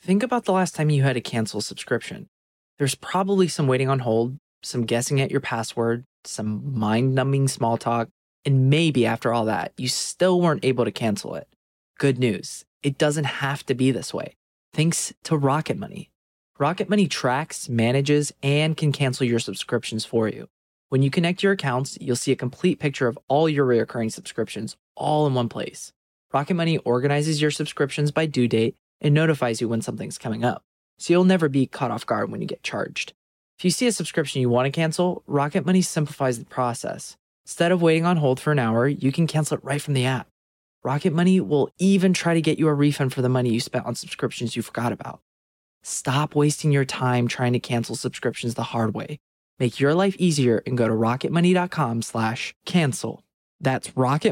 think about the last time you had to cancel a subscription. There's probably some waiting on hold, some guessing at your password, some mind numbing small talk, and maybe after all that, you still weren't able to cancel it. Good news, it doesn't have to be this way. Thanks to Rocket Money. Rocket Money tracks, manages, and can cancel your subscriptions for you. When you connect your accounts, you'll see a complete picture of all your recurring subscriptions all in one place. Rocket Money organizes your subscriptions by due date and notifies you when something's coming up, so you'll never be caught off guard when you get charged. If you see a subscription you want to cancel, Rocket Money simplifies the process. Instead of waiting on hold for an hour, you can cancel it right from the app. Rocket Money will even try to get you a refund for the money you spent on subscriptions you forgot about. Stop wasting your time trying to cancel subscriptions the hard way. Make your life easier and go to rocketmoney.com/cancel. That's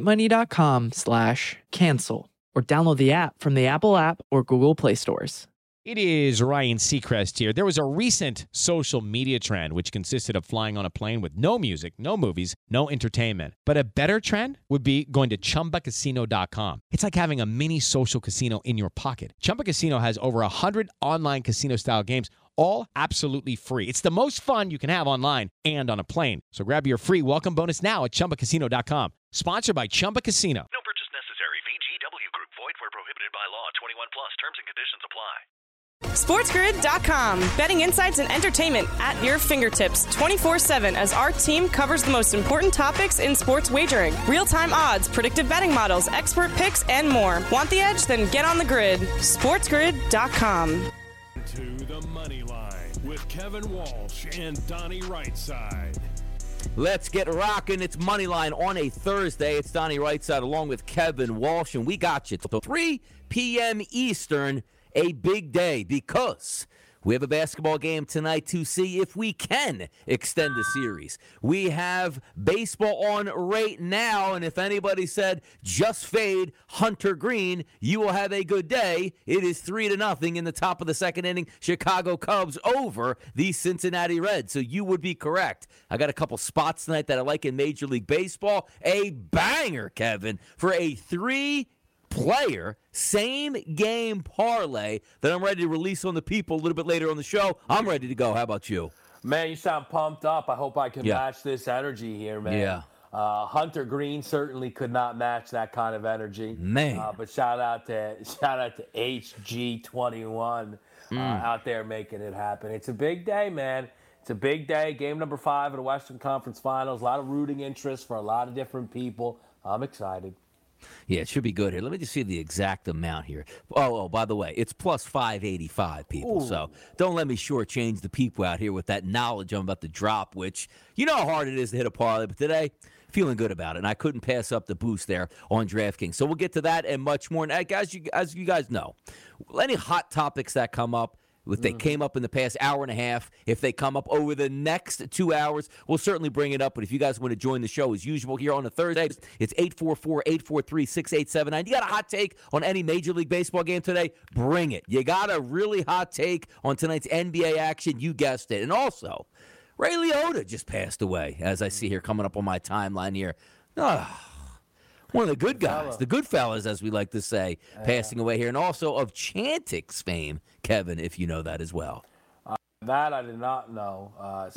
rocketmoney.com/cancel. Or download the app from the Apple app or Google Play stores. It is Ryan Seacrest here. There was a recent social media trend which consisted of flying on a plane with no music, no movies, no entertainment. But a better trend would be going to ChumbaCasino.com. It's like having a mini social casino in your pocket. Chumba Casino has over 100 online casino-style games, all absolutely free. It's the most fun you can have online and on a plane. So grab your free welcome bonus now at ChumbaCasino.com. Sponsored by Chumba Casino. No purchase necessary. VGW Group. Void where prohibited by law. 21 plus. Terms and conditions apply. SportsGrid.com. Betting insights and entertainment at your fingertips 24/7 as our team covers the most important topics in sports wagering. Real-time odds, predictive betting models, expert picks, and more. Want the edge? Then get on the grid. SportsGrid.com. To the money line with Kevin Walsh and Donnie Rightside. Let's get rocking. It's Moneyline on a Thursday. It's Donnie Rightside along with Kevin Walsh, and we got you till 3 p.m. Eastern, a big day because we have a basketball game tonight to see if we can extend the series. We have baseball on right now, and if anybody said just fade Hunter Green, you will have a good day. It is 3-0 in the top of the second inning. Chicago Cubs over the Cincinnati Reds, so you would be correct. I got a couple spots tonight that I like in Major League Baseball. A banger, Kevin, for a three-player same-game parlay that I'm ready to release on the people a little bit later on the show. I'm ready to go. How about you? Man, you sound pumped up. I hope I can match this energy here, man. Yeah. Hunter Green certainly could not match that kind of energy. Man. But shout out to HG21 out there making it happen. It's a big day, man. It's a big day. Game number 5 of the Western Conference Finals. A lot of rooting interest for a lot of different people. I'm excited. Yeah, it should be good here. Let me just see the exact amount here. Oh, by the way, it's plus 585, people. Ooh. So don't let me shortchange the people out here with that knowledge I'm about to drop, which you know how hard it is to hit a parlay. But today, feeling good about it. And I couldn't pass up the boost there on DraftKings. So we'll get to that and much more. And as you guys know, any hot topics that come up, if they came up in the past hour and a half, if they come up over the next 2 hours, we'll certainly bring it up. But if you guys want to join the show as usual here on a Thursday, it's 844-843-6879. You got a hot take on any Major League Baseball game today? Bring it. You got a really hot take on tonight's NBA action? You guessed it. And also, Ray Liotta just passed away, as I see here coming up on my timeline here. One of the good guys, the good fellas, as we like to say, passing away here. And also of Chantix fame, Kevin, if you know that as well. That I did not know.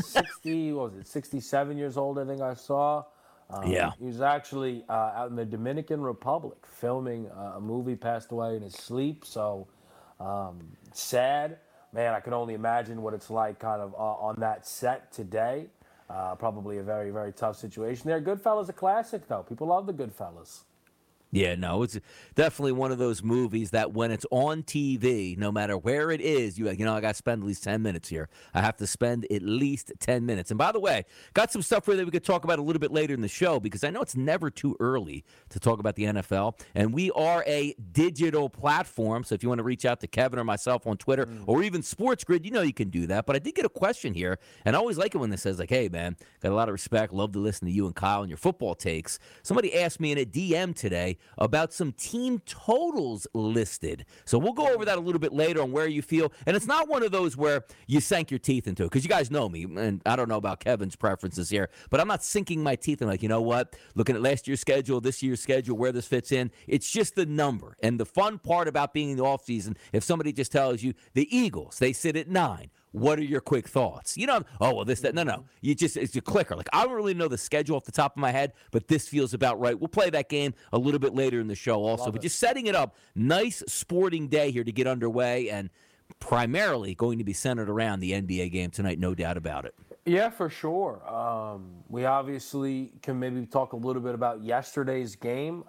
67 years old, I think I saw. Yeah. He was actually out in the Dominican Republic filming a movie, passed away in his sleep. So sad. Man, I can only imagine what it's like kind of on that set today. Probably a very, very tough situation there. Goodfellas a classic, though. People love the Goodfellas. Yeah, no, it's definitely one of those movies that when it's on TV, no matter where it is, I got to spend at least 10 minutes here. I have to spend at least 10 minutes. And by the way, got some stuff here that we could talk about a little bit later in the show because I know it's never too early to talk about the NFL. And we are a digital platform, so if you want to reach out to Kevin or myself on Twitter or even Sports Grid, you can do that. But I did get a question here, and I always like it when it says, like, hey, man, got a lot of respect, love to listen to you and Kyle and your football takes. Somebody asked me in a DM today, about some team totals listed. So we'll go over that a little bit later on where you feel. And it's not one of those where you sank your teeth into it, because you guys know me, and I don't know about Kevin's preferences here, but I'm not sinking my teeth in like, you know what, looking at last year's schedule, this year's schedule, where this fits in. It's just the number. And the fun part about being in the offseason, if somebody just tells you the Eagles, they sit at 9. What are your quick thoughts? You know, oh, well, this, that. No. It's a clicker. Like, I don't really know the schedule off the top of my head, but this feels about right. We'll play that game a little bit later in the show also. But just setting it up, nice sporting day here to get underway, and primarily going to be centered around the NBA game tonight, no doubt about it. Yeah, for sure. We obviously can maybe talk a little bit about yesterday's game.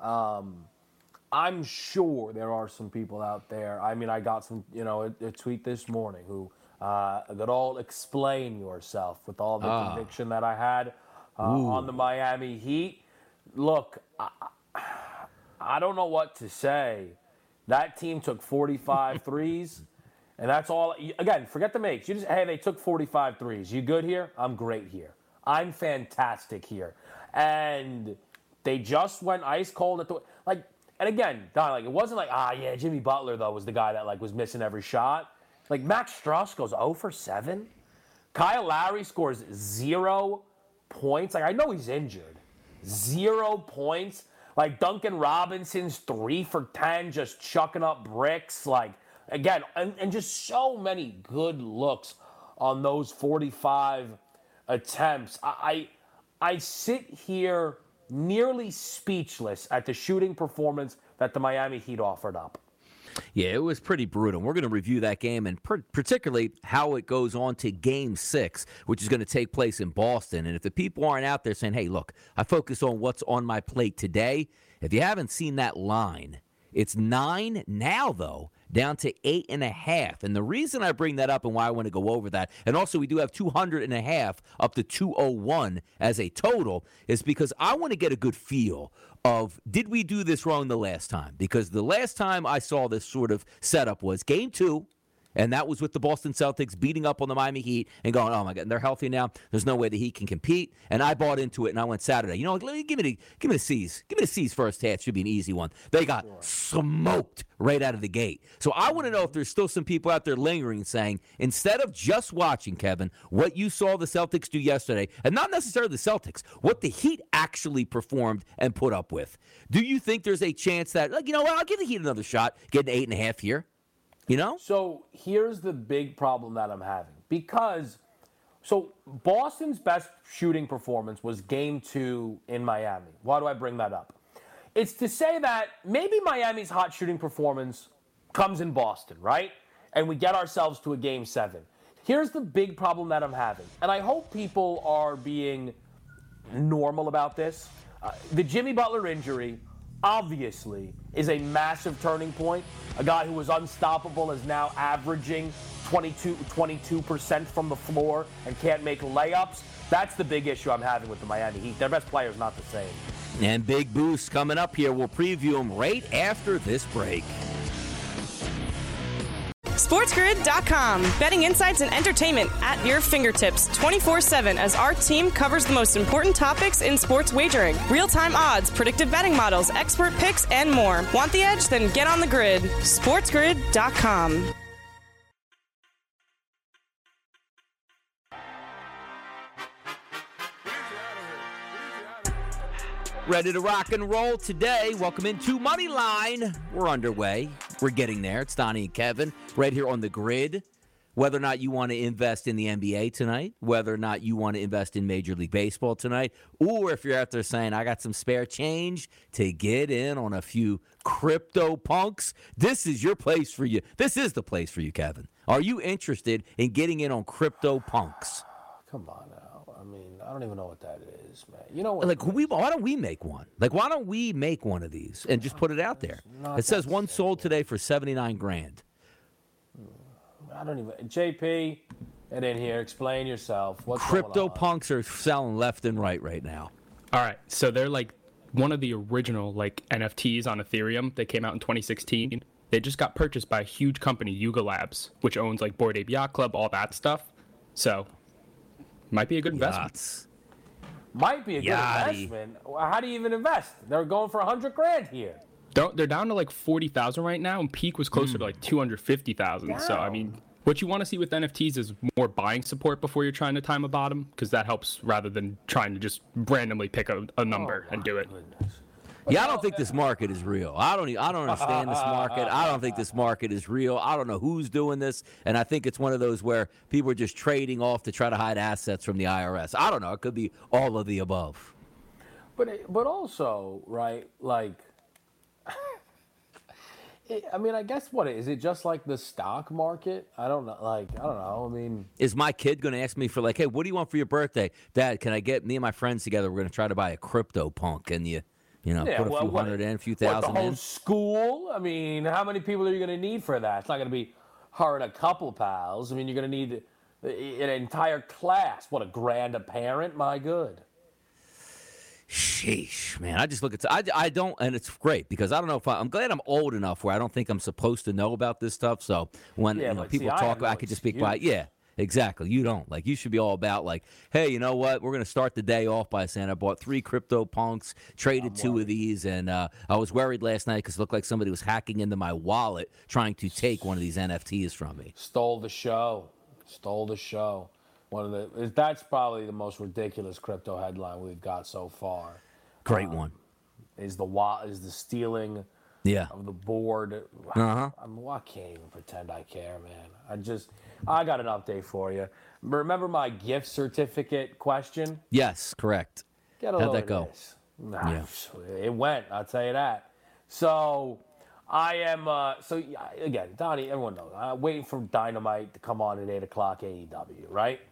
I'm sure there are some people out there. I mean, I got some, a tweet this morning who that all explain yourself with all the conviction that I had on the Miami Heat. Look, I don't know what to say. That team took 45 threes, and that's all. Again, forget the makes. You just, hey, they took 45 threes. You good here? I'm great here. I'm fantastic here. And they just went ice cold at the like. And again, Don, it wasn't like, Jimmy Butler though was the guy that was missing every shot. Like, Max Strus goes 0 for 7. Kyle Lowry scores 0 points. Like, I know he's injured. 0 points. Like, Duncan Robinson's 3 for 10, just chucking up bricks. Like, again, and just so many good looks on those 45 attempts. I sit here nearly speechless at the shooting performance that the Miami Heat offered up. Yeah, it was pretty brutal. We're going to review that game and particularly how it goes on to Game 6, which is going to take place in Boston. And if the people aren't out there saying, hey, look, I focus on what's on my plate today, if you haven't seen that line, it's 9 now, though, down to 8.5. And the reason I bring that up and why I want to go over that, and also we do have 200.5 up to 201 as a total, is because I want to get a good feel of, did we do this wrong the last time? Because the last time I saw this sort of setup was Game 2, and that was with the Boston Celtics beating up on the Miami Heat and going, oh, my God, they're healthy now. There's no way the Heat can compete. And I bought into it, and I went Saturday. You know, give me the C's. Give me the C's first half. Should be an easy one. They got smoked right out of the gate. So I want to know if there's still some people out there lingering saying, instead of just watching, Kevin, what you saw the Celtics do yesterday, and not necessarily the Celtics, what the Heat actually performed and put up with, do you think there's a chance that, like, you know what, I'll give the Heat another shot, get an 8.5 here? You know? So here's the big problem that I'm having. Because, Boston's best shooting performance was Game 2 in Miami. Why do I bring that up? It's to say that maybe Miami's hot shooting performance comes in Boston, right? And we get ourselves to a Game 7. Here's the big problem that I'm having. And I hope people are being normal about this. The Jimmy Butler injury obviously is a massive turning point. A guy who was unstoppable is now averaging 22% from the floor and can't make layups. That's the big issue I'm having with the Miami Heat. Their best player is not the same. And big boost coming up here. We'll preview them right after this break. SportsGrid.com. Betting insights and entertainment at your fingertips 24/7 as our team covers the most important topics in sports wagering. Real-time odds, predictive betting models, expert picks, and more. Want the edge? Then get on the grid. SportsGrid.com. Ready to rock and roll today. Welcome into Moneyline. We're underway. We're getting there. It's Donnie and Kevin right here on the grid. Whether or not you want to invest in the NBA tonight, whether or not you want to invest in Major League Baseball tonight, or if you're out there saying, I got some spare change to get in on a few crypto punks, this is your place for you. This is the place for you, Kevin. Are you interested in getting in on crypto punks? Come on now. I mean, I don't even know what that is, man. You know what? Like, why don't we make one? Like, why don't we make one of these and just put it out there? It says one sold today for $79,000. I don't even. JP, get in here. Explain yourself. What's Crypto going on? punks are selling left and right now. All right, so they're like one of the original NFTs on Ethereum. They came out in 2016. They just got purchased by a huge company, Yuga Labs, which owns Bored Ape Yacht Club, all that stuff. So, might be a good investment. might be a good Yachty. investment. How do you even invest? They're going for $100,000 here. They're down to like 40,000 right now, and peak was closer to like 250,000. So I mean, what you want to see with NFTs is more buying support before you're trying to time a bottom, because that helps rather than trying to just randomly pick a number and do it. Yeah, I don't think this market is real. I don't understand this market. I don't think this market is real. I don't know who's doing this, and I think it's one of those where people are just trading off to try to hide assets from the IRS. I don't know. It could be all of the above. But also, right, like, I mean, I guess is it just like the stock market? I don't know. I don't know. I mean, is my kid going to ask me for like, hey, what do you want for your birthday? Dad, can I get me and my friends together? We're going to try to buy a crypto punk, and put a few hundred in, a few thousand the whole in. School? I mean, how many people are you going to need for that? It's not going to be her and a couple pals. I mean, you're going to need an entire class. What, $1,000 a parent? My good. Sheesh, man. I just look at I don't, and it's great because I don't know if I'm glad I'm old enough where I don't think I'm supposed to know about this stuff. So when people talk, I could just speak by. Yeah, exactly. You don't. Like, you should be all about like, hey, you know what? We're going to start the day off by saying I bought 3 crypto punks, traded 2 of these, and I was worried last night because it looked like somebody was hacking into my wallet trying to take one of these NFTs from me. Stole the show. That's probably the most ridiculous crypto headline we've got so far. Great one. Is the stealing of the board. I can't even pretend I care, man. I got an update for you. Remember my gift certificate question? Yes, correct. How'd that go? It went, I'll tell you that. So I am, again, Donnie, everyone knows, I'm waiting for Dynamite to come on at 8 o'clock AEW, right?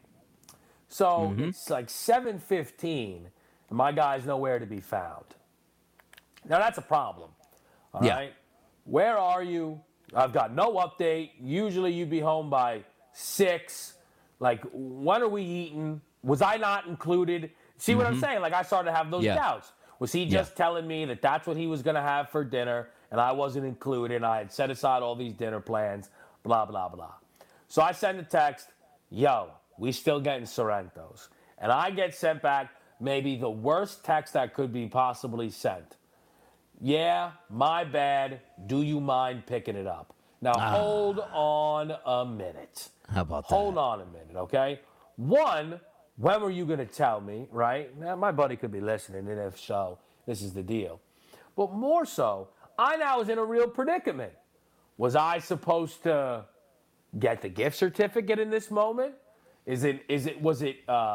So it's like 7:15, and my guy's nowhere to be found. Now, that's a problem, all right? Where are you? I've got no update. Usually you'd be home by 6. Like, when are we eating? Was I not included? See what I'm saying? Like, I started to have those doubts. Was he just telling me that that's what he was going to have for dinner, and I wasn't included, and I had set aside all these dinner plans, blah, blah, blah. So I send a text, yo, we still getting Sorrentos. And I get sent back maybe the worst text that could be possibly sent. Yeah, my bad. Do you mind picking it up? Now, hold on a minute. How about that? Hold on a minute, okay? One, when were you going to tell me, right? Now, my buddy could be listening, and if so, this is the deal. But more so, I now was in a real predicament. Was I supposed to get the gift certificate in this moment? Was it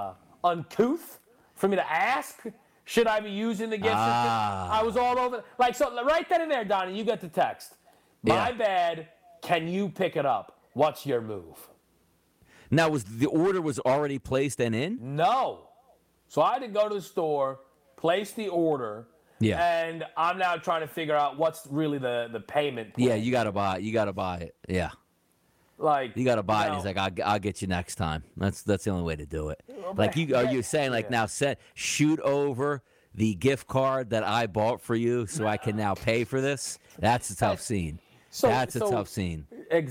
uncouth for me to ask? Should I be using the gift certificate? I was all over. Like, so right then and there, Donnie, you got the text. My bad. Can you pick it up? What's your move? Now, the order was already placed and in? No. So I had to go to the store, place the order, and I'm now trying to figure out what's really the payment plan. Yeah, you gotta buy it. Yeah. Like, you gotta buy it. He's like, I'll get you next time. That's the only way to do it. Like, are you saying like now shoot over the gift card that I bought for you so I can now pay for this? That's a tough scene. That's a tough scene.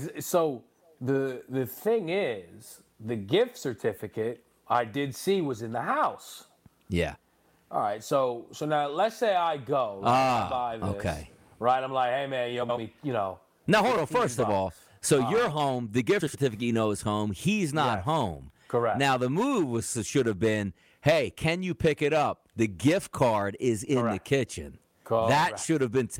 So the thing is, the gift certificate I did see was in the house. Yeah. All right. So now let's say I go buy this. Okay. Right. I'm like, hey man, you owe me, Now hold on. First of all, so you're home. The gift certificate is home. He's not home. Correct. Now the move should have been, hey, can you pick it up? The gift card is in the kitchen. That should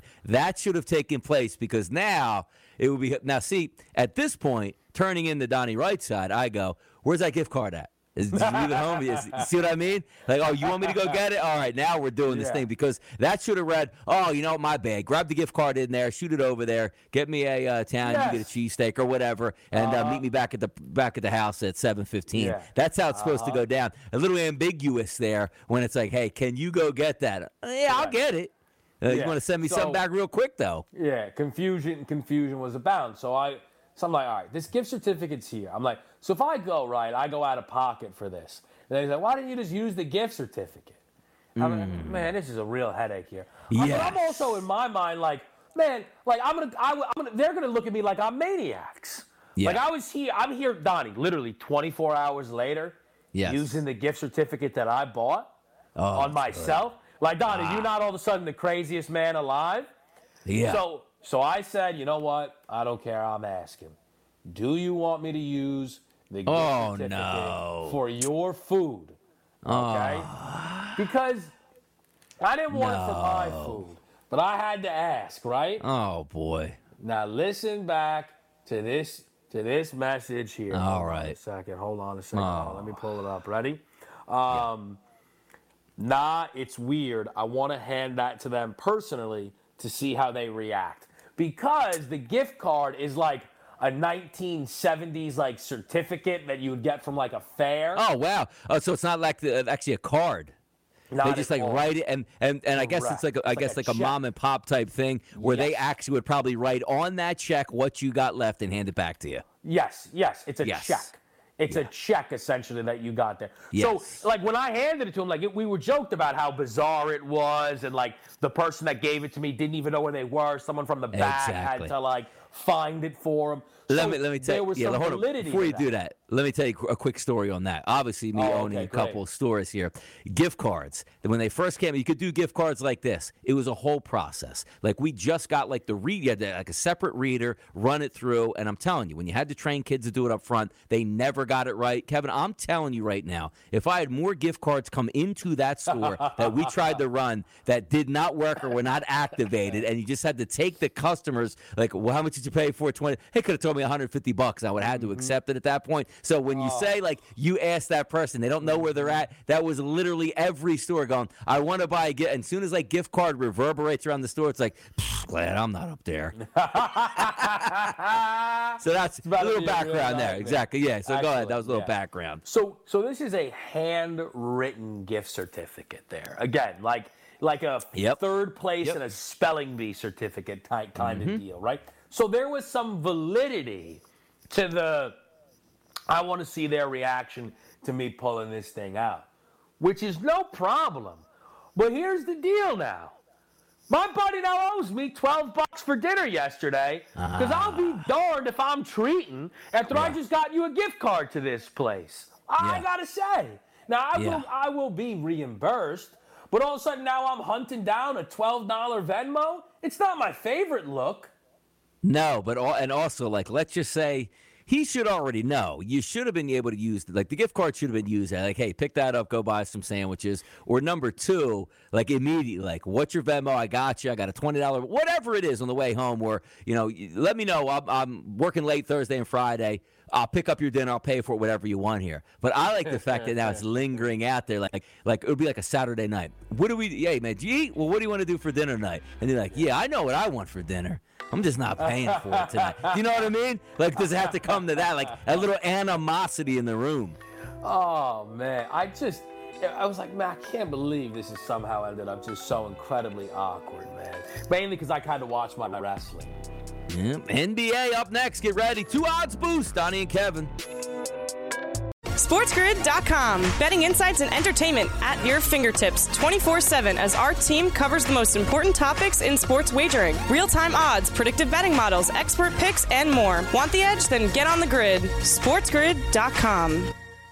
have taken place, because now it would be. Now see, at this point, turning in the Donnie Wright side, I go, where's that gift card at? Did you leave it home? See what I mean? Like, oh, you want me to go get it? All right, now we're doing this thing, because that should have read, oh, you know what, my bad. Grab the gift card in there, shoot it over there, get me a Italian, you get a cheesesteak or whatever, and meet me back at the house at 7:15. Yeah. That's how it's supposed to go down. A little ambiguous there when it's like, hey, can you go get that? Yeah, I'll get it. You want to send me something back real quick, though? Yeah, confusion was abound. So I'm like, all right, this gift certificate's here. I'm like, so if I go, I go out of pocket for this. And he's like, why didn't you just use the gift certificate? I'm like, man, this is a real headache here. I'm also in my mind like, man, like they're gonna look at me like I'm maniacs. Yeah. Like I'm here, Donnie, literally 24 hours later, using the gift certificate that I bought. on myself. Like, Don, are you not all of a sudden the craziest man alive? Yeah. So I said, you know what? I don't care. I'm asking. Do you want me to use the gift certificate for your food? Okay? Because I didn't want it for my food, but I had to ask, right? Oh, boy. Now listen back to this message here. All right. Hold on a second. Let me pull it up. Ready? Nah, it's weird. I want to hand that to them personally to see how they react. Because the gift card is like a 1970s like certificate that you would get from like a fair. Oh, wow. Oh, so it's not like actually a card. They just like write it, and I guess it's like a mom and pop type thing where they actually would probably write on that check what you got left and hand it back to you. Yes, it's a check. It's a check essentially that you got there. Yes. So like when I handed it to him, like we were joked about how bizarre it was, and like the person that gave it to me didn't even know where they were. Someone from the back had to like find it for him. Let me tell you. There was some validity before you do that, let me tell you a quick story on that. Obviously, me owning a couple of stores here, gift cards. When they first came, you could do gift cards like this. It was a whole process. Like we just got like you had like a separate reader, run it through, and I'm telling you, when you had to train kids to do it up front, they never got it right. Kevin, I'm telling you right now, if I had more gift cards come into that store that we tried to run that did not work or were not activated, and you just had to take the customers, like, well, how much did you pay for? 20. He could have told me $150. I would have had to accept it at that point. So when you say, like, you ask that person, they don't know where they're at, that was literally every store going, I want to buy a gift. And as soon as, like, gift card reverberates around the store, it's like, glad I'm not up there. So that's a little background there. Exactly, yeah. So go ahead. That was a little background. So this is a handwritten gift certificate there. Again, like a third place and a spelling bee certificate type kind of deal, right? So there was some validity to the, I want to see their reaction to me pulling this thing out, which is no problem. But here's the deal now. My buddy now owes me $12 for dinner yesterday because I'll be darned if I'm treating after I just got you a gift card to this place. I got to say. Now, I will be reimbursed, but all of a sudden now I'm hunting down a $12 Venmo. It's not my favorite look. No, but also, like, let's just say he should already know. You should have been able to use, like, the gift card should have been used. Like, hey, pick that up, go buy some sandwiches. Or number two, like, immediately, like, what's your Venmo? I got you. I got a $20, whatever it is on the way home. Or, you know, let me know. I'm working late Thursday and Friday. I'll pick up your dinner. I'll pay for it, whatever you want here. But I like the fact that now it's lingering out there. Like it would be like a Saturday night. Hey, man, do you eat? Well, what do you want to do for dinner tonight? And they're like, yeah, I know what I want for dinner. I'm just not paying for it tonight. You know what I mean? Like, does it have to come to that? Like, a little animosity in the room. Oh, man. I was like, man, I can't believe this has somehow ended up just so incredibly awkward, man. Mainly because I kind of watch my wrestling. Yeah. NBA up next. Get ready. 2 odds boost. Donnie and Kevin. SportsGrid.com. Betting insights and entertainment at your fingertips 24/7 as our team covers the most important topics in sports wagering. Real-time odds, predictive betting models, expert picks, and more. Want the edge? Then get on the grid. SportsGrid.com.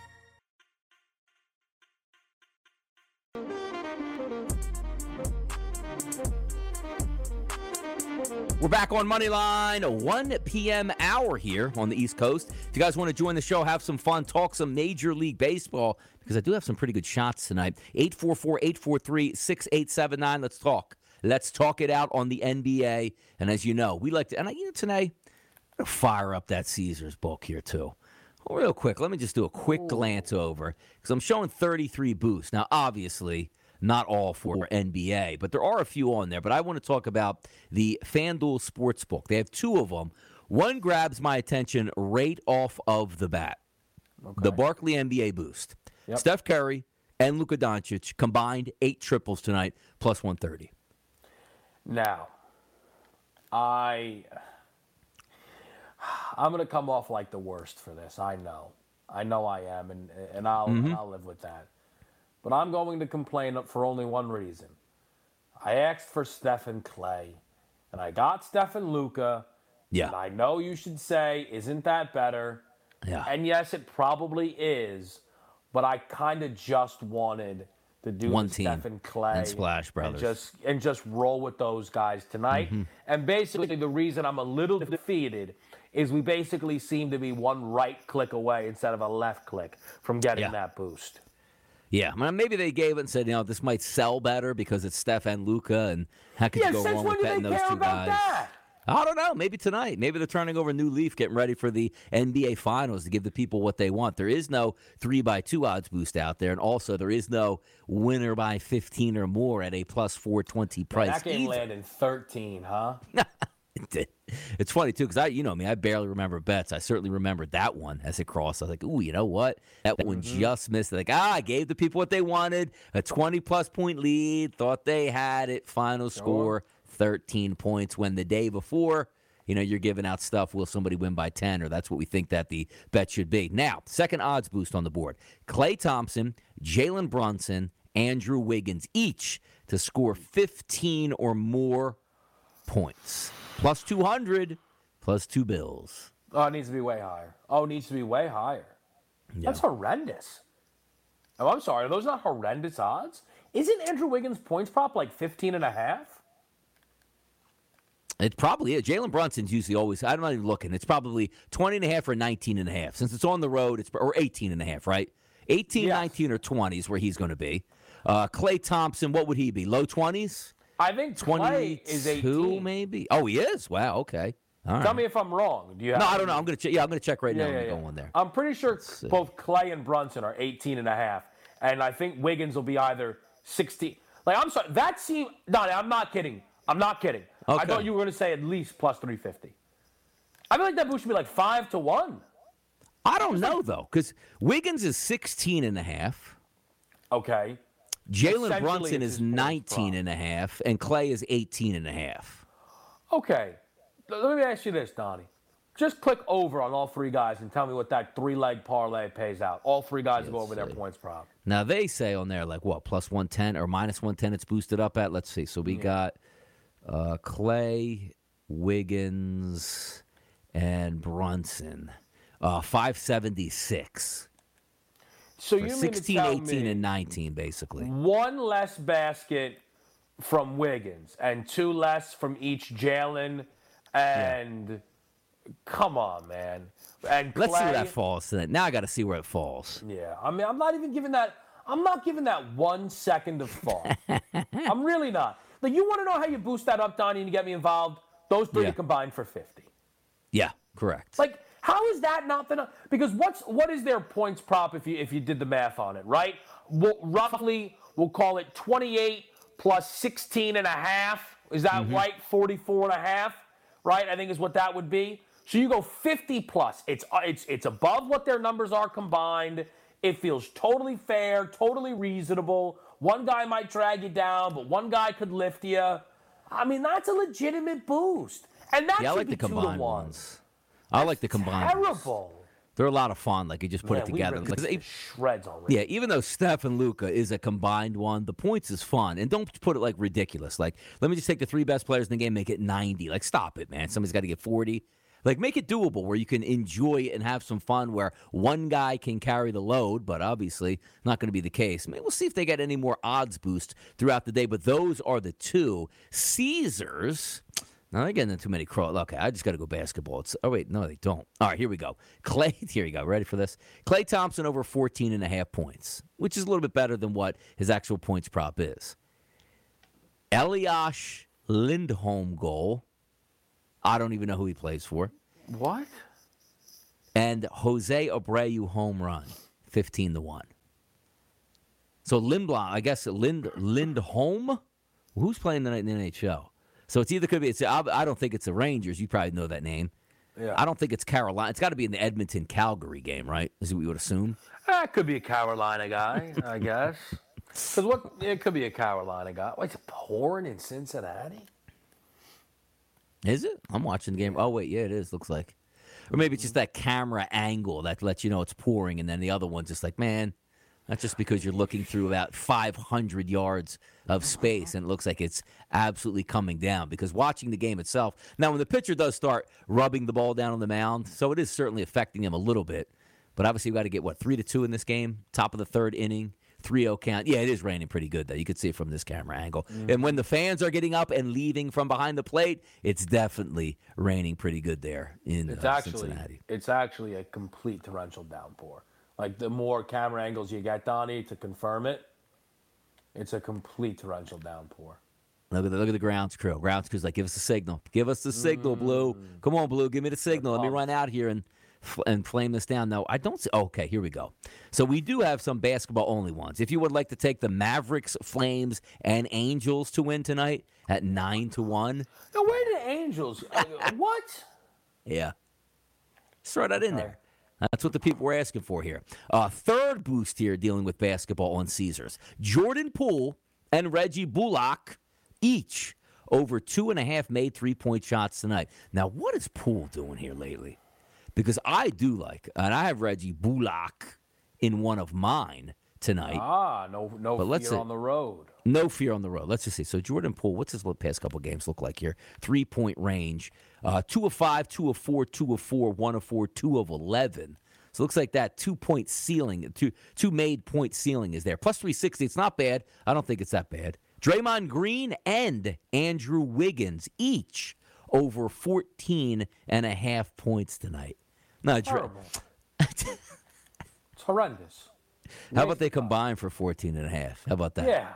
We're back on Moneyline, a 1 p.m. hour here on the East Coast. If you guys want to join the show, have some fun, talk some Major League Baseball, because I do have some pretty good shots tonight. 844-843-6879. Let's talk. Let's talk it out on the NBA. And as you know, we like to, and tonight, I'm going to fire up that Caesars book here too. Real quick, let me just do a quick glance over, because I'm showing 33 boosts. Now, obviously, not all for NBA, but there are a few on there. But I want to talk about the FanDuel Sportsbook. They have 2 of them. One grabs my attention right off of the bat. Okay. The Barkley NBA Boost. Yep. Steph Curry and Luka Doncic combined 8 triples tonight, plus 130. Now, I'm going to come off like the worst for this. I know I am, and I'll live with that. But I'm going to complain for only one reason. I asked for Steph and Clay, and I got Steph and Luka. Yeah. And I know you should say, isn't that better? Yeah. And yes, it probably is, but I kind of just wanted to do One with team Steph and Clay and Splash Brothers. and just roll with those guys tonight. And basically, the reason I'm a little defeated is we basically seem to be one right click away instead of a left click from getting that boost. Yeah, I mean, maybe they gave it and said, this might sell better because it's Steph and Luka, and how could you go since wrong when with do betting they those care two about guys? that? I don't know. Maybe tonight. Maybe they're turning over a new leaf, getting ready for the NBA Finals to give the people what they want. There is no 3x2 odds boost out there, and also there is no winner by 15 or more at a plus 420 price. That game landed in 13, huh? It's funny, too, because I barely remember bets. I certainly remembered that one as it crossed. I was like, ooh, you know what? That one just missed. Like, I gave the people what they wanted, a 20-plus point lead, thought they had it, final score, 13 points, when the day before, you're giving out stuff, will somebody win by 10, or that's what we think that the bet should be. Now, second odds boost on the board. Klay Thompson, Jalen Brunson, Andrew Wiggins, each to score 15 or more points. Plus 200, plus 2 bills. Oh, it needs to be way higher. Yeah. That's horrendous. Oh, I'm sorry. Are those not horrendous odds? Isn't Andrew Wiggins' points prop like 15.5? It probably is. Jalen Brunson's usually always, I'm not even looking, it's probably 20.5 or 19.5. Since it's on the road, or 18.5, right? 18, 19, or 20 is where he's going to be. Klay Thompson, what would he be? Low 20s? I think Klay is 18. Maybe. Oh, he is? Wow, okay. All right. Tell me if I'm wrong. Do you have I don't know. I'm going to check. Yeah, I'm going to check right now. Yeah. Go on there. I'm pretty sure both Klay and Brunson are 18.5, and I think Wiggins will be either 16. Like, I'm sorry. That seemed. Donnie, I'm not kidding. Okay. I thought you were going to say at least plus 350. I feel like that boost should be like 5-1. I don't know, though, because Wiggins is 16.5. Okay. Jalen Brunson is 19.5, and Klay is 18.5. Okay. Let me ask you this, Donnie. Just click over on all three guys and tell me what that 3-leg parlay pays out. All three guys go over their points prop. Now, they say on there, like, what, plus 110 or minus 110 it's boosted up at? Let's see. So we got Klay, Wiggins, and Brunson. 576. So you 16, mean to tell 18, me and 19, basically. one less basket from Wiggins and 2 less from each Jalen and come on, man. And Let's see where Klay- that falls tonight. Now I got to see where it falls. Yeah, I mean, I'm not giving that 1 second of thought. I'm really not. Like, you want to know how you boost that up, Donnie, and you get me involved? Those three to combine for 50. Yeah, correct. Like, how is that not the? Because what is their points prop if you did the math on it, right? Roughly, we'll call it 28 plus 16.5. Is that right? 44.5, right? I think is what that would be. So you go 50 plus. It's above what their numbers are combined. It feels totally fair, totally reasonable. One guy might drag you down, but one guy could lift you. I mean, that's a legitimate boost. And that I should like be the 2 to combined 1. ones. I like the combined ones. Terrible. They're a lot of fun. Like, you just put it together. Like, Shreds already. yeah, even though Steph and Luka is a combined one, the points is fun. And don't put it, like, ridiculous. Like, let me just take the 3 best players in the game, make it 90. Like, stop it, man. Somebody's got to get 40. Like, make it doable where you can enjoy it and have some fun where one guy can carry the load, but obviously not going to be the case. I mean, we'll see if they get any more odds boost throughout the day, but those are the 2. Caesars, now they're getting too many crawl. Okay, I just got to go basketball. Oh, wait, no, they don't. All right, here we go. Here you go. Ready for this? Klay Thompson over 14.5 points, which is a little bit better than what his actual points prop is. Elias Lindholm goal. I don't even know who he plays for. What? And Jose Abreu home run, 15-1. So Lindblom, I guess Lindholm. Who's playing tonight in the NHL? So it's either could be. I don't think it's the Rangers. You probably know that name. Yeah. I don't think it's Carolina. It's got to be in the Edmonton-Calgary game, right? Is what we would assume. That could be a Carolina guy, I guess. Because it could be a Carolina guy. Wait, it's pouring in Cincinnati? Is it? I'm watching the game. Oh, wait, yeah, it is, looks like. Or maybe it's just that camera angle that lets you know it's pouring, and then the other one's just like, man, that's just because you're looking through about 500 yards of space, and it looks like it's absolutely coming down. Because watching the game itself, now when the pitcher does start rubbing the ball down on the mound, so it is certainly affecting him a little bit. But obviously, we've got to get, 3-2 in this game, top of the 3rd inning, 3-0 count. Yeah, it is raining pretty good, though. You can see it from this camera angle. And when the fans are getting up and leaving from behind the plate, it's definitely raining pretty good there in Cincinnati. It's actually a complete torrential downpour. Like, the more camera angles you get, Donnie, to confirm it, it's a complete torrential downpour. Look at the grounds crew. Grounds crew's like, give us a signal. Give us the signal, Blue. Come on, Blue, give me the signal. Let me run out here and flame this down. No, I don't see. Okay, here we go. So we do have some basketball-only ones. If you would like to take the Mavericks, Flames, and Angels to win tonight at 9-1. Now, where did the Angels? What? Yeah. Just throw that in there. That's what the people were asking for here. Third boost here dealing with basketball on Caesars. Jordan Poole and Reggie Bullock each over 2.5 made three-point shots tonight. Now, what is Poole doing here lately? Because I do like, and I have Reggie Bullock in one of mine tonight. No fear on the road. No fear on the road. Let's just see. So Jordan Poole, what's his past couple games look like here? 3-point range. 2 of 5, 2 of 4, 2 of 4, 1 of 4, 2 of 11. So it looks like that 2-point ceiling, two made point ceiling is there. Plus 360. It's not bad. I don't think it's that bad. Draymond Green and Andrew Wiggins each over 14.5 points tonight. No, terrible. It's horrendous. How about they combine for 14.5? How about that? Yeah.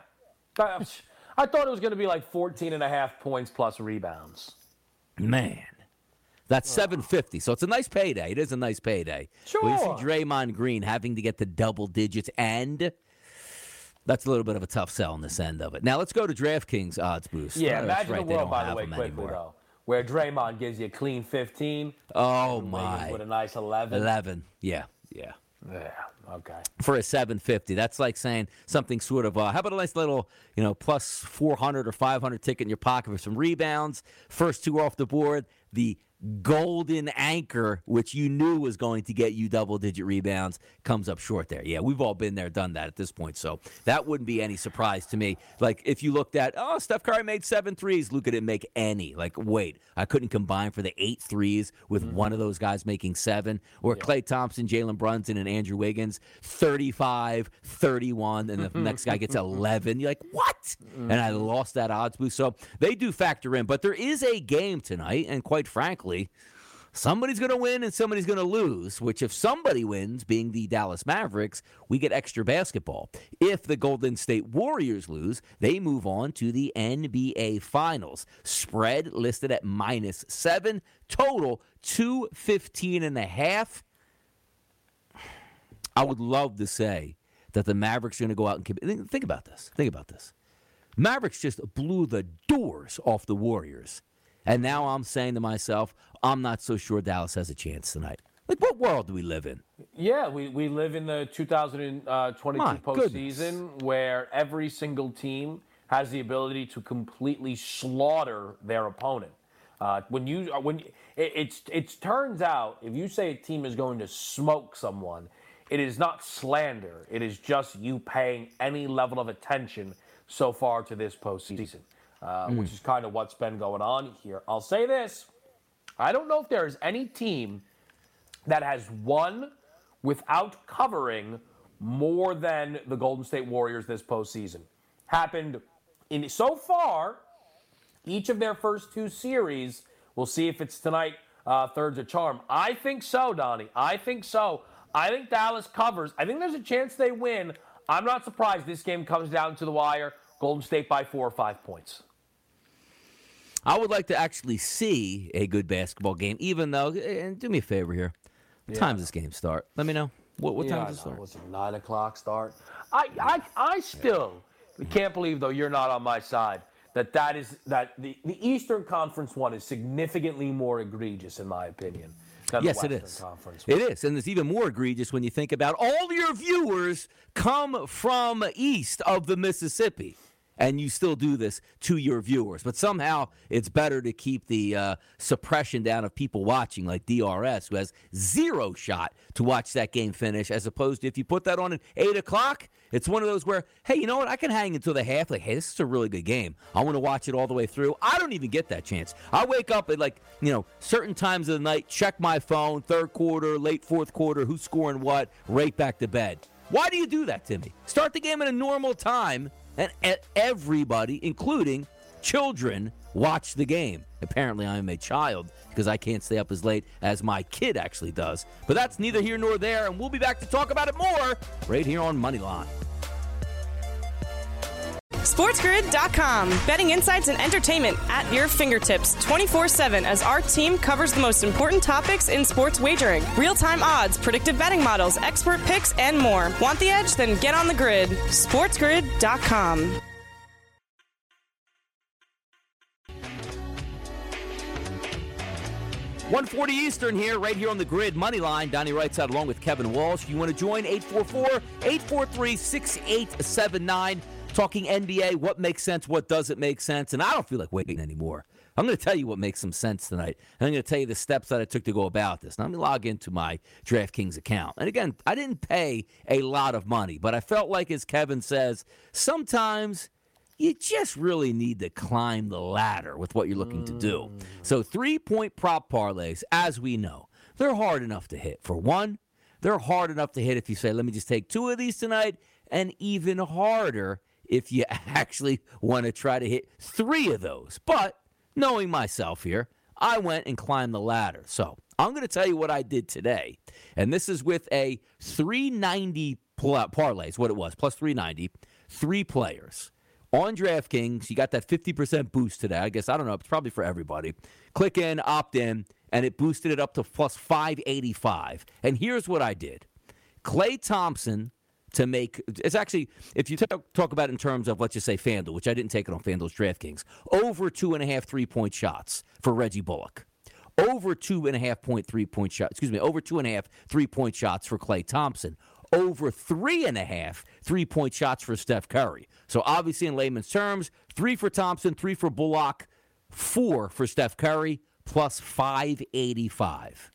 I thought it was going to be like 14.5 points plus rebounds. Man. That's 750. So it's a nice payday. It is a nice payday. Sure. Well, you see Draymond Green having to get to double digits, and that's a little bit of a tough sell on this end of it. Now let's go to DraftKings odds boost. Yeah, imagine the world, by the way, quickly, though, where Draymond gives you a clean 15. Oh, my. With a nice 11. 11. Yeah. Yeah, okay. For a 750. That's like saying something sort of, how about a nice little, plus 400 or 500 ticket in your pocket for some rebounds. First two off the board. The golden anchor, which you knew was going to get you double-digit rebounds, comes up short there. Yeah, we've all been there, done that at this point, so that wouldn't be any surprise to me. Like, if you looked at, Steph Curry made 7 threes, Luka didn't make any. Like, wait, I couldn't combine for the 8 threes with one of those guys making 7. Or Klay Thompson, Jalen Brunson, and Andrew Wiggins, 35, 31, and the next guy gets 11. You're like, what? And I lost that odds boost. So they do factor in, but there is a game tonight, and quite frankly, somebody's going to win and somebody's going to lose, which if somebody wins, being the Dallas Mavericks, we get extra basketball. If the Golden State Warriors lose, they move on to the NBA Finals. Spread listed at -7. Total 215.5. I would love to say that the Mavericks are going to go out and think about this. Think about this. Mavericks just blew the doors off the Warriors. And now I'm saying to myself, I'm not so sure Dallas has a chance tonight. Like, what world do we live in? Yeah, we live in the 2022 postseason where every single team has the ability to completely slaughter their opponent. It turns out, if you say a team is going to smoke someone, it is not slander. It is just you paying any level of attention so far to this postseason. Which is kind of what's been going on here. I'll say this. I don't know if there is any team that has won without covering more than the Golden State Warriors this postseason. Happened in so far, each of their first 2 series. We'll see if it's tonight, third's a charm. I think so, Donnie. I think so. I think Dallas covers. I think there's a chance they win. I'm not surprised this game comes down to the wire. Golden State by 4 or 5 points. I would like to actually see a good basketball game, even though, and do me a favor here. What time does this game start? Let me know. What time does it start? Was it 9 o'clock start? I still can't believe, though, you're not on my side, that the Eastern Conference one is significantly more egregious, in my opinion. Yes, it is. It is, and it's even more egregious when you think about all your viewers come from east of the Mississippi. And you still do this to your viewers. But somehow it's better to keep the suppression down of people watching, like DRS, who has 0 shot to watch that game finish, as opposed to if you put that on at 8 o'clock, it's one of those where, hey, you know what? I can hang until the half. Like, hey, this is a really good game. I want to watch it all the way through. I don't even get that chance. I wake up at, certain times of the night, check my phone, third quarter, late fourth quarter, who's scoring what, right back to bed. Why do you do that, Timmy? Start the game at a normal time, and everybody, including children, watch the game. Apparently, I am a child because I can't stay up as late as my kid actually does. But that's neither here nor there, and we'll be back to talk about it more right here on Moneyline. SportsGrid.com. Betting insights and entertainment at your fingertips 24/7 as our team covers the most important topics in sports wagering. Real-time odds, predictive betting models, expert picks, and more. Want the edge? Then get on the grid. SportsGrid.com. $1:40 Eastern here, right here on the Grid Moneyline. Donnie Wrightside along with Kevin Walsh. If you want to join, 844-843-6879. Talking NBA, what makes sense, what doesn't make sense. And I don't feel like waiting anymore. I'm going to tell you what makes some sense tonight. And I'm going to tell you the steps that I took to go about this. Now, let me log into my DraftKings account. And again, I didn't pay a lot of money, but I felt like, as Kevin says, sometimes you just really need to climb the ladder with what you're looking to do. So 3-point prop parlays, as we know, they're hard enough to hit. For one, they're hard enough to hit if you say, let me just take 2 of these tonight, and even harder if you actually want to try to hit 3 of those. But knowing myself here, I went and climbed the ladder. So I'm going to tell you what I did today. And this is with a 390 parlay, is what it was, plus 390, 3 players. On DraftKings, you got that 50% boost today. I guess, I don't know, it's probably for everybody. Click in, opt in, and it boosted it up to plus 585. And here's what I did. Klay Thompson to make, it's actually, if you talk about it in terms of, let's just say FanDuel, which I didn't take it on FanDuel's DraftKings, over 2.5 3-point shots for Reggie Bullock. Over 2.5 3-point shots, over 2.5 3-point shots for Klay Thompson. Over 3.5 3-point shots for Steph Curry. So obviously in layman's terms, 3 for Thompson, 3 for Bullock, 4 for Steph Curry, plus 585.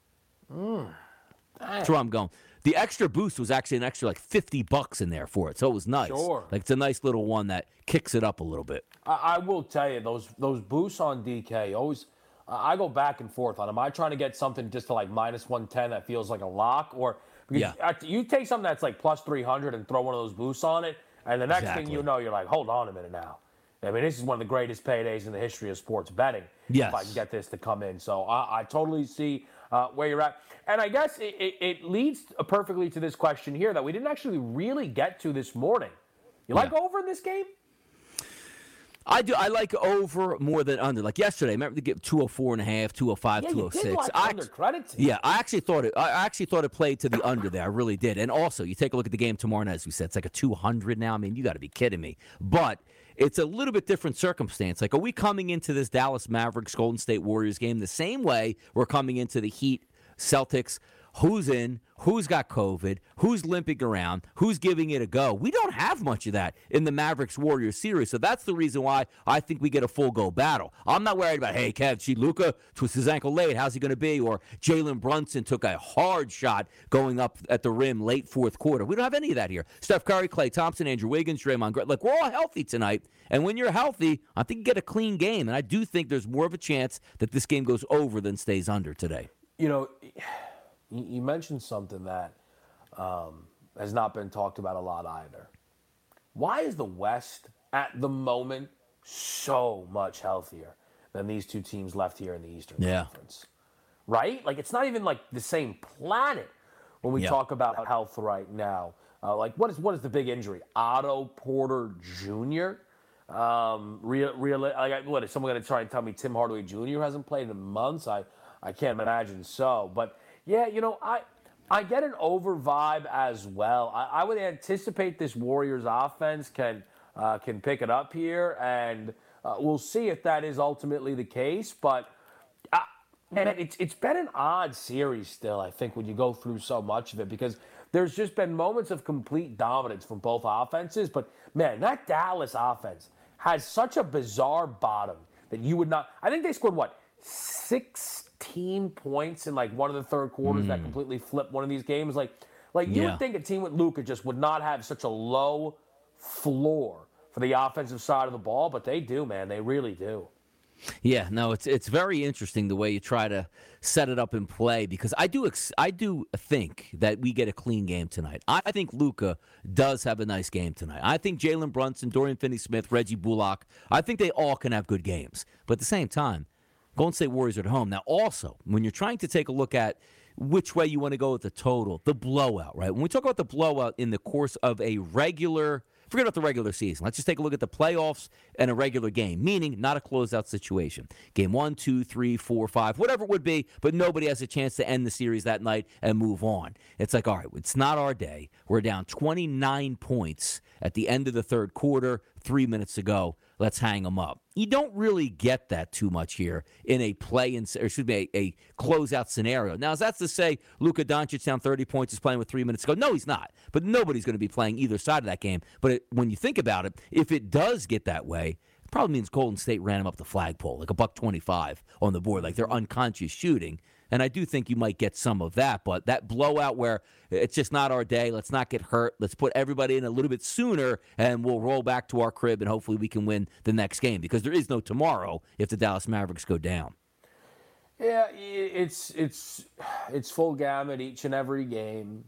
That's where I'm going. The extra boost was actually an extra like $50 in there for it, so it was nice. Sure. Like, it's a nice little one that kicks it up a little bit. I will tell you, those boosts on DK, always, I go back and forth on them. Am I trying to get something just to like minus 110 that feels like a lock? Or because you take something that's like plus 300 and throw one of those boosts on it, and the next thing you know, you're like, hold on a minute now. I mean, this is one of the greatest paydays in the history of sports betting. Yes. If I can get this to come in. So I totally see where you're at. And I guess it leads perfectly to this question here that we didn't actually really get to this morning. You like over in this game? I do. I like over more than under. Like yesterday, remember to get 204.5, 205, 206. You did like under, credit to you. Yeah, I actually thought it played to the under there. I really did. And also, you take a look at the game tomorrow night, as we said, it's like a 200 now. I mean, you got to be kidding me. But it's a little bit different circumstance. Like, are we coming into this Dallas Mavericks Golden State Warriors game the same way we're coming into the Heat Celtics? Who's in? Who's got COVID? Who's limping around? Who's giving it a go? We don't have much of that in the Mavericks-Warriors series, so that's the reason why I think we get a full-go battle. I'm not worried about, hey, Kev, Luka twists his ankle late. How's he going to be? Or Jalen Brunson took a hard shot going up at the rim late fourth quarter. We don't have any of that here. Steph Curry, Klay Thompson, Andrew Wiggins, Draymond Green. Like, we're all healthy tonight, and when you're healthy, I think you get a clean game, and I do think there's more of a chance that this game goes over than stays under today. You know, you mentioned something that has not been talked about a lot either. Why is the West at the moment so much healthier than these two teams left here in the Eastern Conference? Right? Like, it's not even like the same planet when we talk about health right now. Like, what is the big injury? Otto Porter Jr.? What is someone going to try and tell me Tim Hardaway Jr. hasn't played in months? I can't imagine so. But yeah, you know, I get an over vibe as well. I would anticipate this Warriors offense can pick it up here, and we'll see if that is ultimately the case. But man, it's been an odd series still, I think, when you go through so much of it, because there's just been moments of complete dominance from both offenses. But man, that Dallas offense has such a bizarre bottom that you would not. I think they scored 16 points in like one of the third quarters that completely flipped one of these games. Like you would think a team with Luka just would not have such a low floor for the offensive side of the ball, but they do, man. They really do. Yeah, no, it's very interesting the way you try to set it up and play because I do think that we get a clean game tonight. I think Luka does have a nice game tonight. I think Jalen Brunson, Dorian Finney-Smith, Reggie Bullock, I think they all can have good games. But at the same time, Golden State Warriors are at home. Now, also, when you're trying to take a look at which way you want to go with the total, the blowout, right? When we talk about the blowout in the course of a regular forget about the regular season. Let's just take a look at the playoffs and a regular game, meaning not a closeout situation. Game 1, 2, 3, 4, 5, whatever it would be, but nobody has a chance to end the series that night and move on. It's like, all right, it's not our day. We're down 29 points at the end of the third quarter, 3 minutes to go. Let's hang them up. You don't really get that too much here in a a closeout scenario. Now, is that to say Luka Doncic down 30 points is playing with 3 minutes to go? No, he's not. But nobody's going to be playing either side of that game. But when you think about it, if it does get that way, it probably means Golden State ran him up the flagpole, like $1.25 on the board, like they're unconscious shooting. And I do think you might get some of that, but that blowout where it's just not our day, let's not get hurt, let's put everybody in a little bit sooner, and we'll roll back to our crib, and hopefully we can win the next game, because there is no tomorrow if the Dallas Mavericks go down. Yeah, it's full gamut each and every game.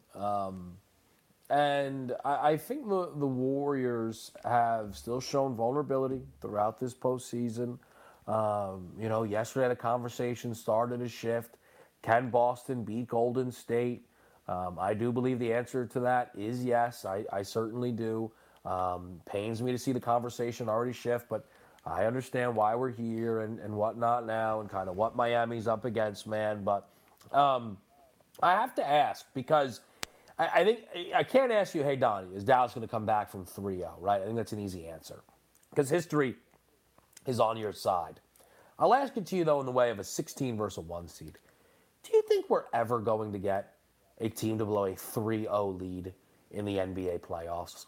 And I think the Warriors have still shown vulnerability throughout this postseason. Yesterday the conversation started to shift. Can Boston beat Golden State? I do believe the answer to that is yes. I certainly do. Pains me to see the conversation already shift, but I understand why we're here and whatnot now and kind of what Miami's up against, man. But I have to ask because I think I can't ask you, hey, Donnie, is Dallas going to come back from 3-0, right? I think that's an easy answer because history is on your side. I'll ask it to you, though, in the way of a 16 versus a 1 seed. Do you think we're ever going to get a team to blow a 3-0 lead in the NBA playoffs?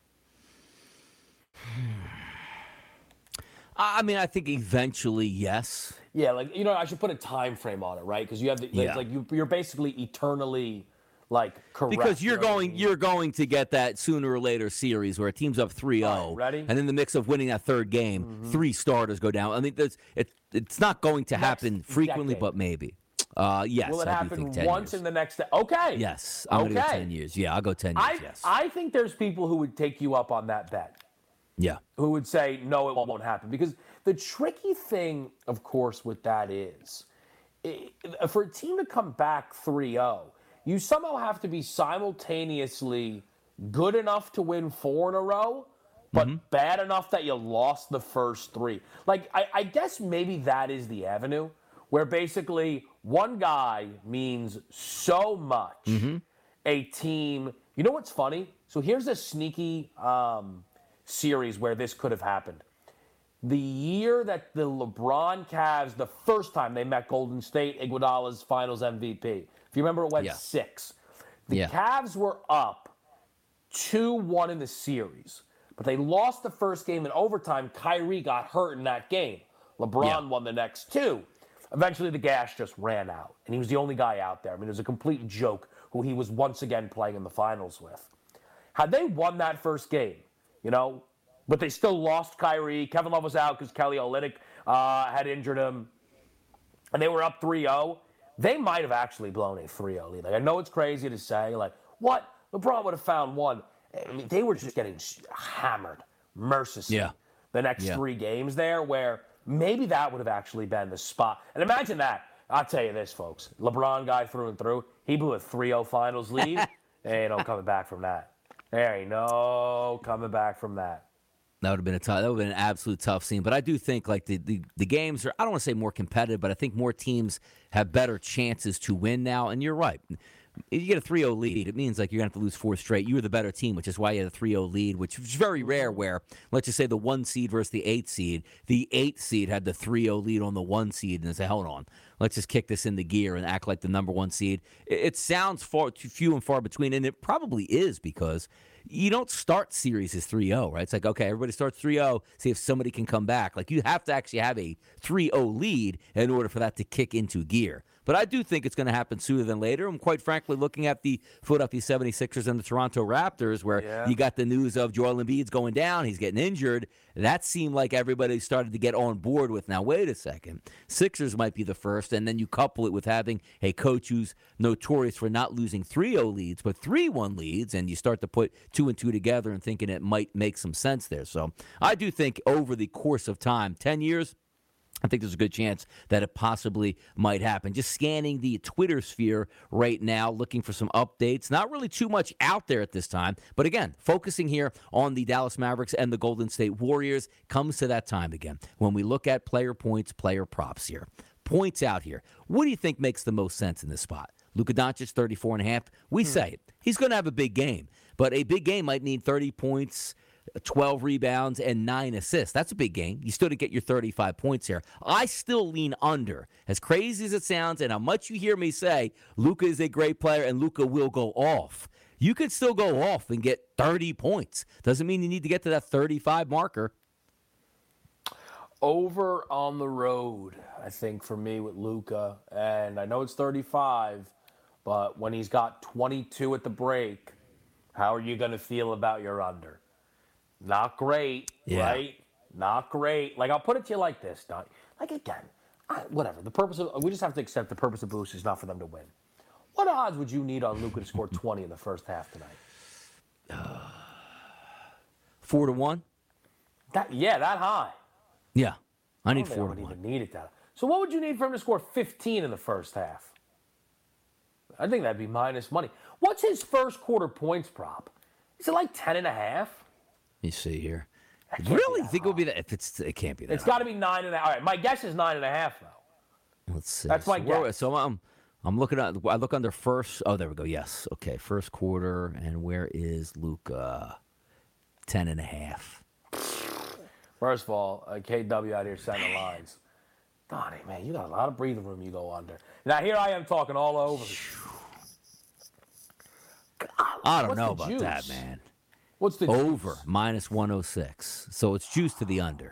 I mean, I think eventually, yes. Yeah, I should put a time frame on it, right? Because you have you're basically eternally correct. Because you're going to get that sooner or later series where a team's up 3-0. Right, ready? And in the mix of winning that third game, 3 starters go down. I mean, it's not going to happen frequently, but maybe. Yes. Will it happen once years. in the next? Okay. Yes. I'm going to go 10 years. Yeah, I'll go 10 years, yes. I think there's people who would take you up on that bet. Yeah. Who would say, no, it won't happen. Because the tricky thing, of course, with that is, for a team to come back 3-0, you somehow have to be simultaneously good enough to win 4 in a row, but bad enough that you lost the first 3. I guess maybe that is the avenue where basically one guy means so much. A team, you know what's funny? So here's a sneaky series where this could have happened. The year that the LeBron Cavs, the first time they met Golden State, Iguodala's finals MVP. If you remember, it went 6. The Cavs were up 2-1 in the series, but they lost the first game in overtime. Kyrie got hurt in that game. LeBron won the next 2. Eventually, the gas just ran out, and he was the only guy out there. I mean, it was a complete joke who he was once again playing in the finals with. Had they won that first game, but they still lost Kyrie. Kevin Love was out because Kelly Olynyk had injured him, and they were up 3-0. They might have actually blown a 3-0 lead. I know it's crazy to say, what? LeBron would have found one. I mean, they were just getting hammered mercilessly the next 3 games there, where maybe that would have actually been the spot. And imagine that. I'll tell you this, folks. LeBron guy through and through. He blew a 3-0 finals lead. Ain't no coming back from that. There ain't no coming back from that. That would have been an absolute tough scene. But I do think the games are, I don't want to say more competitive, but I think more teams have better chances to win now. And you're right. If you get a 3-0 lead, it means you're going to have to lose 4 straight. You were the better team, which is why you had a 3-0 lead, which is very rare where, let's just say the 1 seed versus the 8 seed. The 8 seed had the 3-0 lead on the 1 seed and say, hold on, let's just kick this into gear and act like the number 1 seed. It sounds few and far between, and it probably is because you don't start series as 3-0, right? It's okay, everybody starts 3-0, see if somebody can come back. You have to actually have a 3-0 lead in order for that to kick into gear. But I do think it's going to happen sooner than later. And quite frankly, looking at the Philadelphia 76ers and the Toronto Raptors, where you got the news of Joel Embiid's going down, he's getting injured, that seemed like everybody started to get on board with, now, wait a second. Sixers might be the first, and then you couple it with having a coach who's notorious for not losing 3-0 leads, but 3-1 leads, and you start to put 2 and 2 together and thinking it might make some sense there. So I do think over the course of time, 10 years, I think there's a good chance that it possibly might happen. Just scanning the Twitter sphere right now, looking for some updates. Not really too much out there at this time. But again, focusing here on the Dallas Mavericks and the Golden State Warriors comes to that time again. When we look at player points, player props here. Points out here. What do you think makes the most sense in this spot? Luka Doncic, 34.5. We say it. He's going to have a big game. But a big game might need 30 points, 12 rebounds, and 9 assists. That's a big game. You still to get your 35 points here. I still lean under. As crazy as it sounds, and how much you hear me say, Luka is a great player and Luka will go off. You could still go off and get 30 points. Doesn't mean you need to get to that 35 marker. Over on the road, I think, for me with Luka. And I know it's 35, but when he's got 22 at the break, how are you going to feel about your under? Not great, right? Not great. Like, I'll put it to you like this, Don. Like, again, whatever. We just have to accept the purpose of boost is not for them to win. What odds would you need on Luka to score 20 in the first half tonight? 4-1? That high. Yeah, I need 4-1. I don't even need it that. So what would you need for him to score 15 in the first half? I think that'd be minus money. What's his first quarter points prop? Is it like 10.5? Let me see here. Really? Think it would be that? It can't be that. It's got to be 9.5. All right, my guess is 9.5 though. Let's see. That's my guess. So I'm looking at. I look under first. Oh, there we go. Yes. Okay. First quarter, and where is Luka? 10.5. First of all, KW out here setting the lines. Donnie, man, you got a lot of breathing room you go under. Now here I am talking all over. God, I don't know about that, man. What's the over juice? minus 106? So it's juice to the under.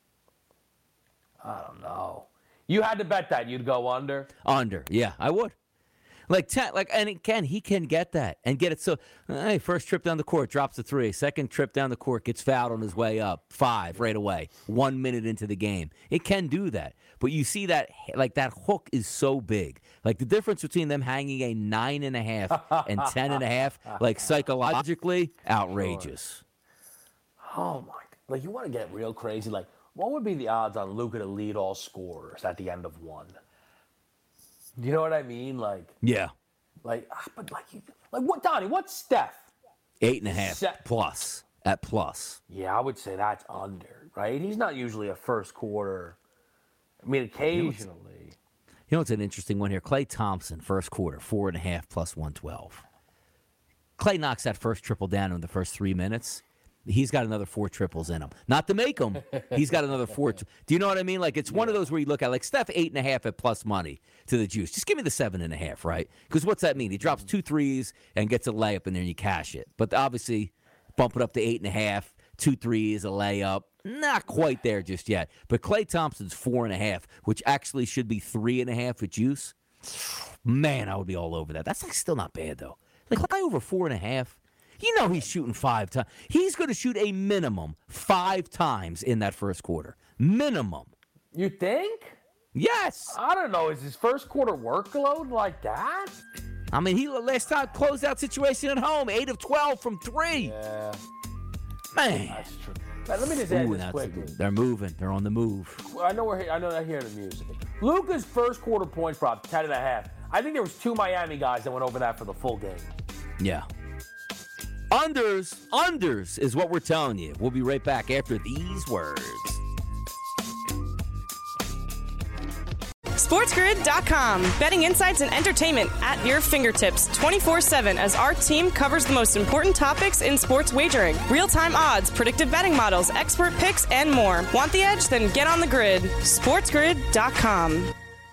I don't know. You had to bet that you'd go under. Under, yeah, I would. And again, he can get that and get it. So, hey, first trip down the court, drops a 3. Second trip down the court, gets fouled on his way up. 5 right away. 1 minute into the game. It can do that. But you see that, like, that hook is so big. Like, the difference between them hanging a 9.5 and 10.5, like, psychologically, outrageous. Sure. Oh, my. Like, you want to get real crazy. Like, what would be the odds on Luka to lead all scorers at the end of one? You know what I mean? Like, yeah. Like what, Donnie? What's Steph? 8.5 plus at plus. Yeah, I would say that's under, right? He's not usually a first quarter. I mean, occasionally. You know what's an interesting one here? Klay Thompson, first quarter, 4.5 plus 112. Klay knocks that first triple down in the first 3 minutes. He's got another 4 triples in him. Not to make them. He's got another 4. Do you know what I mean? Like, it's one of those where you look at, like, Steph 8.5 at plus money to the juice. Just give me the 7.5, right? Because what's that mean? He drops 2 threes and gets a layup, and then you cash it. But obviously, bump it up to 8.5, 2 threes, a layup. Not quite there just yet. But Klay Thompson's 4.5, which actually should be 3.5 with juice. Man, I would be all over that. That's like still not bad, though. Like, Klay over 4.5. You know he's shooting 5 times. He's going to shoot a minimum 5 times in that first quarter. Minimum. You think? Yes. I don't know. Is his first quarter workload like that? I mean, he last time closeout situation at home, 8 of 12 from 3. Yeah. Man. That's true. Now, let me just add this quickly. They're moving. They're on the move. I know I hear the music. Luka's first quarter points prop, 10.5. I think there was 2 Miami guys that went over that for the full game. Yeah. Unders is what we're telling you. We'll be right back after these words. SportsGrid.com. Betting insights and entertainment at your fingertips 24/7 as our team covers the most important topics in sports wagering. Real-time odds, predictive betting models, expert picks, and more. Want the edge? Then get on the grid. SportsGrid.com.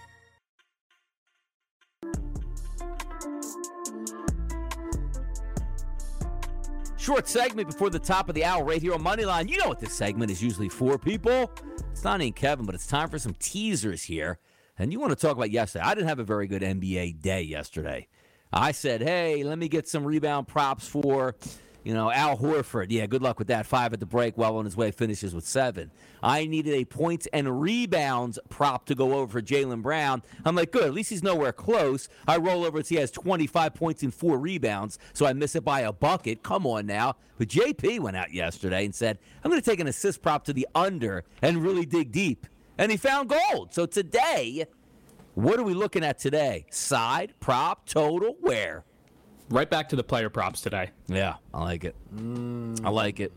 Short segment before the top of the hour right here on Moneyline. You know what this segment is usually for, people. It's Donnie and Kevin, but it's time for some teasers here And you want to talk about yesterday. I didn't have a very good NBA day yesterday. I said, hey, let me get some rebound props for, Al Horford. Yeah, good luck with that. 5 at the break, well on his way, finishes with 7. I needed a points and rebounds prop to go over for Jaylen Brown. I'm like, good, at least he's nowhere close. I roll over and see he has 25 points and 4 rebounds, so I miss it by a bucket. Come on now. But JP went out yesterday and said, I'm going to take an assist prop to the under and really dig deep. And he found gold. So today, what are we looking at today? Side, prop, total, where? Right back to the player props today. Yeah, I like it. I like it.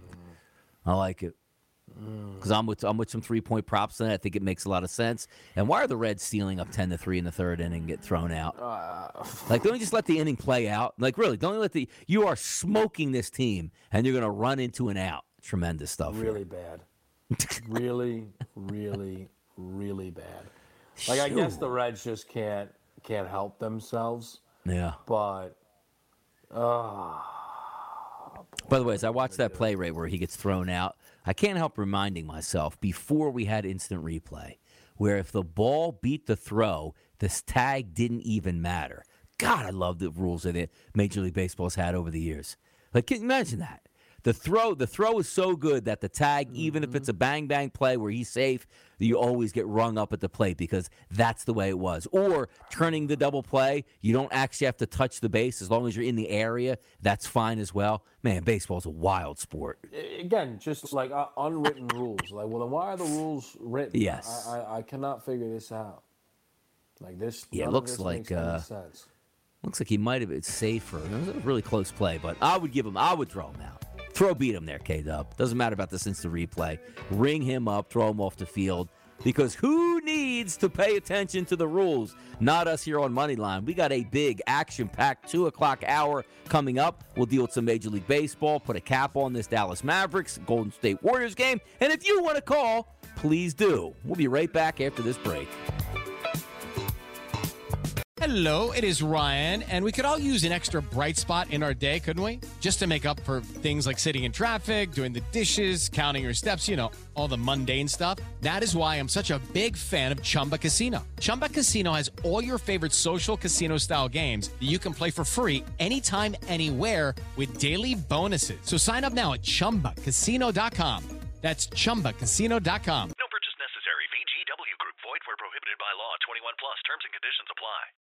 Because I'm with some 3-point props tonight. I think it makes a lot of sense. And why are the Reds stealing up 10-3 in the third inning and get thrown out? Don't just let the inning play out. Really, don't let you are smoking this team, and you're going to run into an out. Tremendous stuff. Really bad. Really, really, really bad. I guess the Reds just can't help themselves. Yeah. But by the way, as I watched that play right where he gets thrown out, I can't help reminding myself before we had instant replay, where if the ball beat the throw, this tag didn't even matter. God, I love the rules that Major League Baseball's had over the years. Can you imagine that? The throw is so good that the tag, even if it's a bang-bang play where he's safe, you always get rung up at the plate because that's the way it was. Or turning the double play, you don't actually have to touch the base. As long as you're in the area, that's fine as well. Man, baseball's a wild sport. Again, just unwritten rules. Then why are the rules written? Yes. I cannot figure this out. This. Yeah, it looks like sense. Looks like he might have been safer. It was a really close play, but I would throw him out. Throw beat him there, K-Dub. Doesn't matter about this instant replay. Ring him up, throw him off the field. Because who needs to pay attention to the rules? Not us here on Moneyline. We got a big action-packed 2 o'clock hour coming up. We'll deal with some Major League Baseball, put a cap on this Dallas Mavericks, Golden State Warriors game. And if you want to call, please do. We'll be right back after this break. Hello, it is Ryan, and we could all use an extra bright spot in our day, couldn't we? Just to make up for things like sitting in traffic, doing the dishes, counting your steps, all the mundane stuff. That is why I'm such a big fan of Chumba Casino. Chumba Casino has all your favorite social casino-style games that you can play for free anytime, anywhere with daily bonuses. So sign up now at ChumbaCasino.com. That's ChumbaCasino.com.